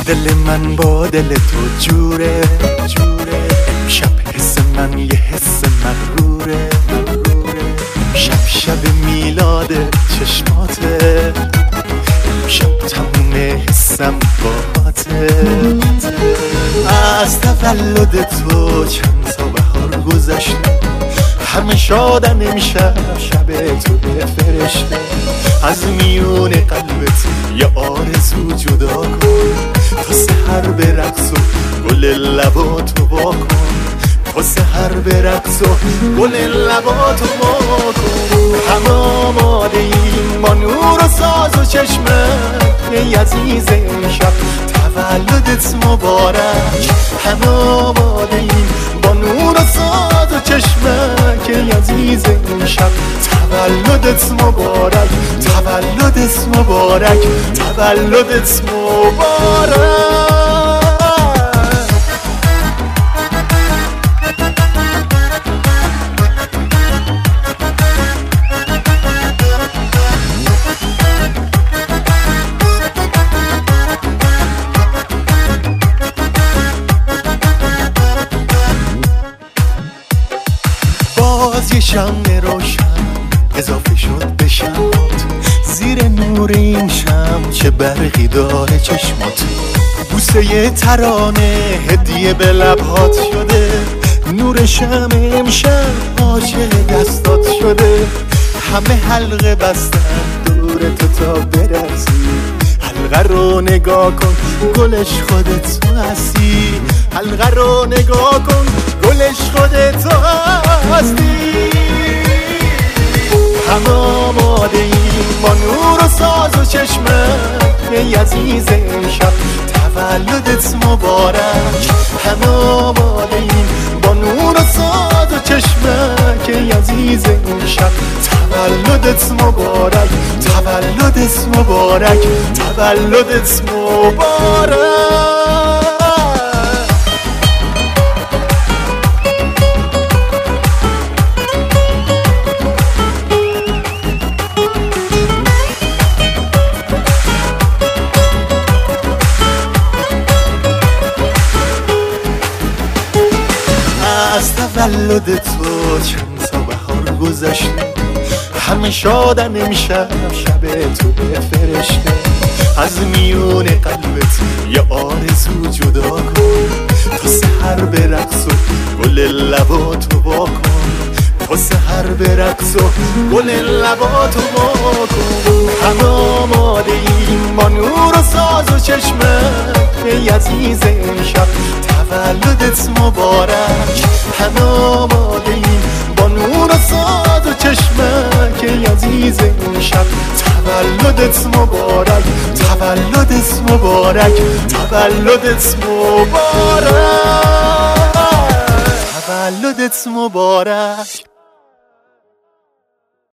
دل من با دل تو جوره امشب حس من یه حس مغروره شب میلاد چشماته امشب تموم حسم باته از تولد تو چند تا بهار گذشته همه شادن امشب شب تو به فرشته از میون قلبت یه آرزو جدا کن تا سحر به رقص و گل لباتو واکن تا سحر به رقص و گل لباتو واکن همه آماده ایم با نور و ساز و چشمت ای عزیز امشب تولدت مبارک همه آماده ایم با نور و ساز و چشمت ای عزیز امشب تولدت مبارک تولدت مبارک تولدت مبارک باز یه شمع روشن اضافه شد به شمات زیر نور این شمع چه برقی داره چشمات بوسه یه ترانه هدیه به لبهات شده نور شمع امشب عاشق دستات شده همه حلقه بستن دور تو تا برسی حلقه رو نگاه کن گلش خودت تو هستی حلقه رو نگاه کن گلش خودت تو هستی همه آماده ایم با نور و ساز و چشمت ای عزیز امشب تولدت مبارک همه آماده ایم با نور و ساز و چشمت ای عزیز امشب تولدت مبارک تولدت مبارک تولدت مبارک از تولد تو چند تا بهار گذشته همه شادن امشب شب تو به فرشته از میون قلبت یه آرزو جدا کن تا سحر به رقص و گل لباتو واکن تا سحر به رقص و گل لباتو واکن همه آماده ایم با نور و ساز و چشمت ای عزیز امشب تولدت مبارک همه آماده ایم با نور و ساز و چشمت ای عزیز امشب تولدت مبارک تولدت مبارک تولدت مبارک تولدت مبارک